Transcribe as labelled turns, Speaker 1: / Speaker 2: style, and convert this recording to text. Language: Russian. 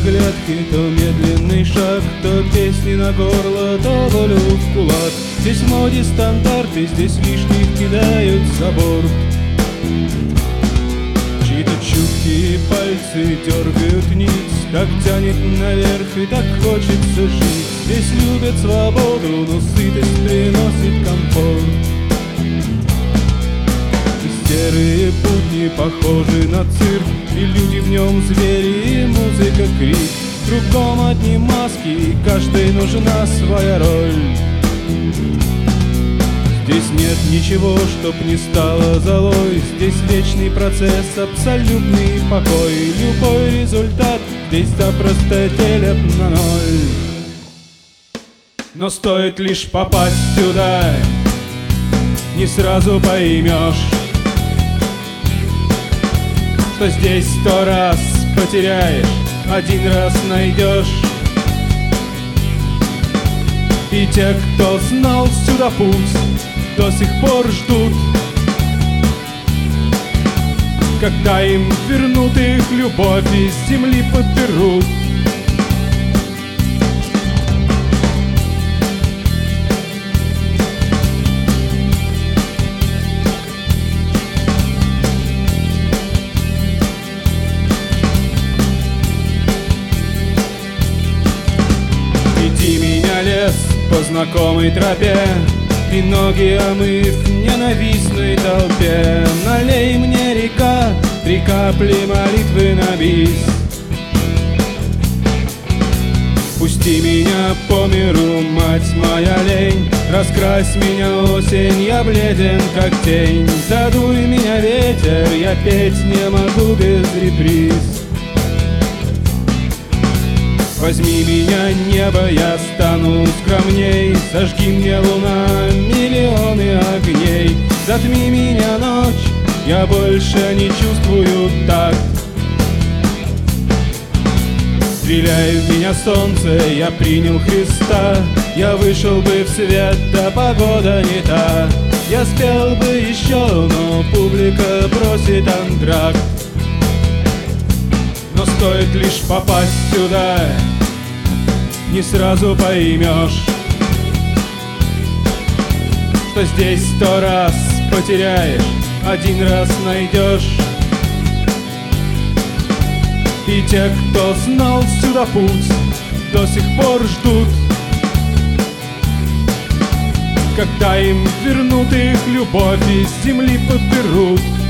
Speaker 1: клетки, то медленный шаг, то песни на горло, то волю в кулак. Здесь в моде стандарты, здесь лишних кидают за борт. Чьи-то чуткие пальцы дергают нить, так тянет наверх и так хочется жить. Здесь любят свободу, но сытость приносит комфорт. Серые будни похожи на цирк, и люди в нем звери, и музыка крик. Кругом одни маски, и каждой нужна своя роль. Здесь нет ничего, чтоб не стало золой. Здесь вечный процесс, абсолютный покой. Любой результат здесь запросто делят на ноль. Но стоит лишь попасть сюда, не сразу поймешь, что здесь 100 раз потеряешь, 1 раз найдешь. И те, кто знал сюда путь, до сих пор ждут, когда им вернут их любовь и с земли подберут. Веди меня, лес, по знакомой тропе, и ноги омыв в ненавистной толпе. Налей мне, река, 3 капли молитвы на бис. Пусти меня по миру, мать моя лень, раскрась меня, осень, я бледен как тень. Задуй меня, ветер, я петь не могу без реприз. Возьми меня, небо, я стану скромней. Сожги мне, луна, миллионы огней. Затми меня, ночь, я больше не чувствую такт. Стреляй в меня, солнце, я принял Христа. Я вышел бы в свет, да погода не та. Я спел бы еще, но публика просит антракт. Но стоит лишь попасть сюда, не сразу поймешь, что здесь 100 раз потеряешь, 1 раз найдешь. И те, кто знал сюда путь, до сих пор ждут, когда им вернут их любовь и с земли подберут.